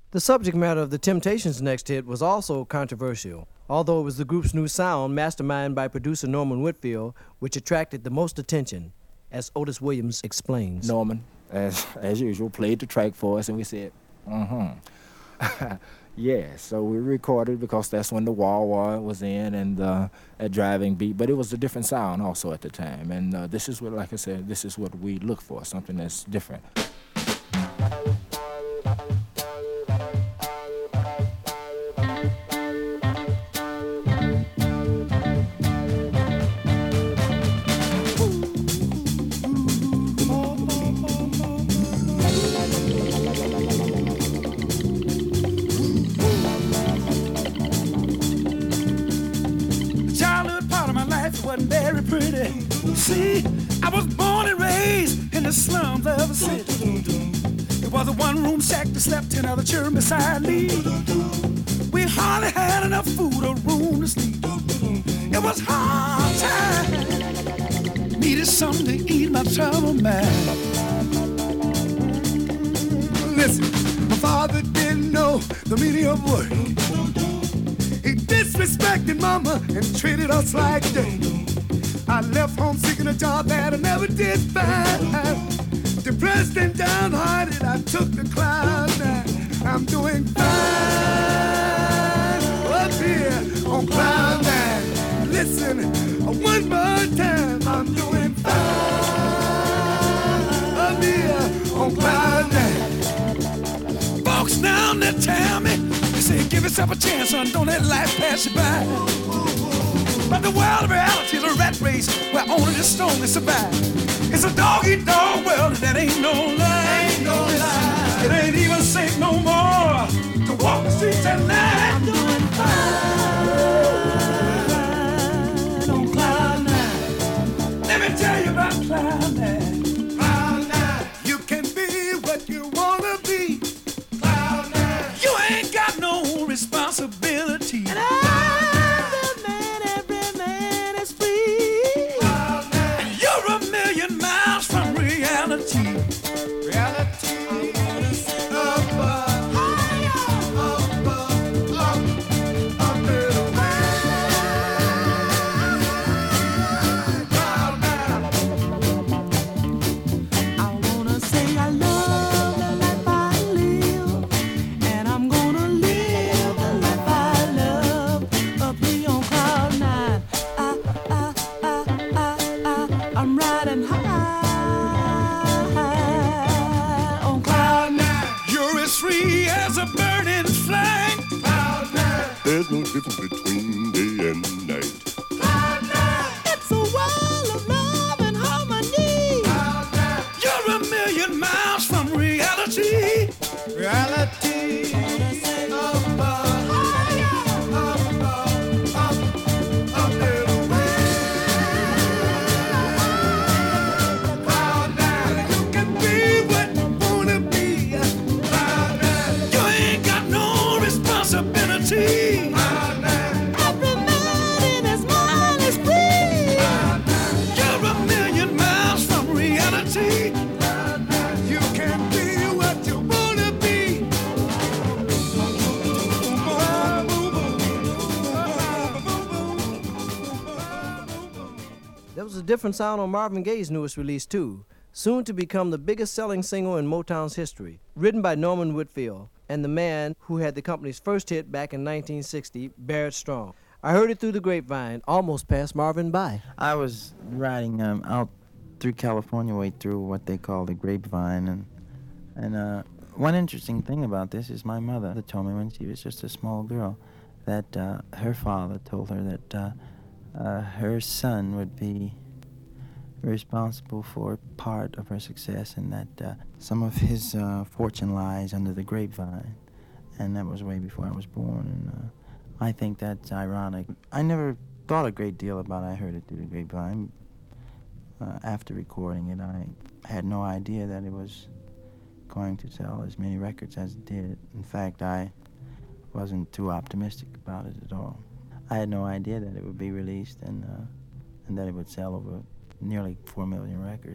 The subject matter of the Temptations' next hit was also controversial, although it was the group's new sound, masterminded by producer Norman Whitfield, which attracted the most attention, as Otis Williams explains. Norman, as usual, played the track for us, and we said, mm-hmm. Yeah, so we recorded because that's when the wah wah was in and that driving beat, but it was a different sound also at the time. And this is what, like I said, this is what we look for, something that's different. Wasn't very pretty. See, I was born and raised in the slums of a city. It was a one-room shack that slept 10 other children beside me. We hardly had enough food or room to sleep. It was hard time. Needed something to ease my troubled mind. Listen, my father didn't know the meaning of work. He disrespected mama and treated us like dirt. I left home seeking a job that I never did find. Depressed and downhearted, I took the cloud nine. I'm doing fine up here on cloud nine. Listen, one more time, I'm doing fine up here on cloud nine. Folks down there tell me, they say give yourself a chance, son, don't let life pass you by. But the world of reality is a rat race where only the strongest survive. It's a dog-eat-dog world and that ain't no lie. Ain't no lie. It ain't even safe no more to walk the streets at night. I'm doing fine on cloud nine. Let me tell you about cloud nine. Cloud nine. You can be what you wanna be. Cloud nine. You ain't got no responsibility. There's no difference between day and night. It's a world of love and harmony. You're a million miles from reality. Reality. There was a different sound on Marvin Gaye's newest release, too, soon to become the biggest selling single in Motown's history, written by Norman Whitfield and the man who had the company's first hit back in 1960, Barrett Strong. I heard it through the grapevine, almost passed Marvin by. I was riding out through California, way through what they call the grapevine, and one interesting thing about this is my mother told me when she was just a small girl that her father told her that her son would be responsible for part of her success and that some of his fortune lies under the grapevine. And that was way before I was born. And I think that's ironic. I never thought a great deal about I heard it through the grapevine. After recording it, I had no idea that it was going to sell as many records as it did. In fact, I wasn't too optimistic about it at all. I had no idea that it would be released and that it would sell over nearly 4 million records.